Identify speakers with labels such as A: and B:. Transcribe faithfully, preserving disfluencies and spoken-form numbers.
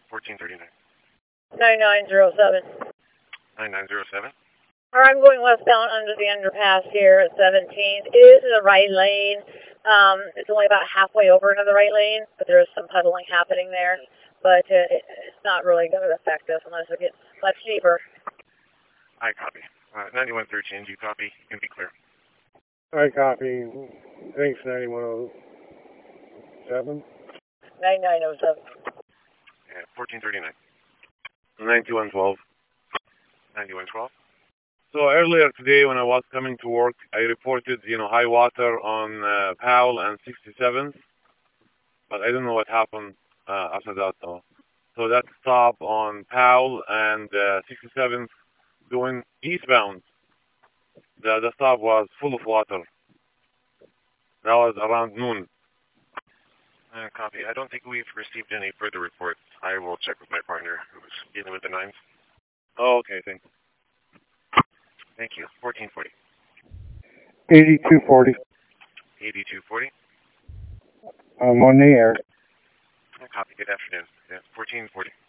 A: fourteen thirty-nine.
B: nine nine zero seven.
A: nine nine zero seven.
B: Or I'm going westbound under the underpass here at seventeenth. It is in the right lane. Um, it's only about halfway over into the right lane, but there is some puddling happening there. But uh, it, it's not really going to affect us unless it gets much deeper.
A: I copy. Uh, ninety-one thirteen, do you copy? You can be clear.
C: I copy. Thanks, ninety-one oh seven.
B: nine nine oh seven.
A: Yeah, fourteen thirty-nine.
D: ninety-one twelve.
A: ninety-one twelve.
D: So earlier today when I was coming to work, I reported, you know, high water on uh, Powell and sixty-seventh, but I don't know what happened uh, after that though. So that stop on Powell and uh, sixty-seventh going eastbound, the, the stop was full of water. That was around noon.
A: Uh, copy. I don't think we've received any further reports. I will check with my partner who's dealing with the nines.
D: Oh, okay, thank you.
A: Thank you. fourteen forty.
C: eighty-two forty.
A: eighty-two forty.
C: I'm on the air.
A: Copy. Good afternoon. Yeah, fourteen forty.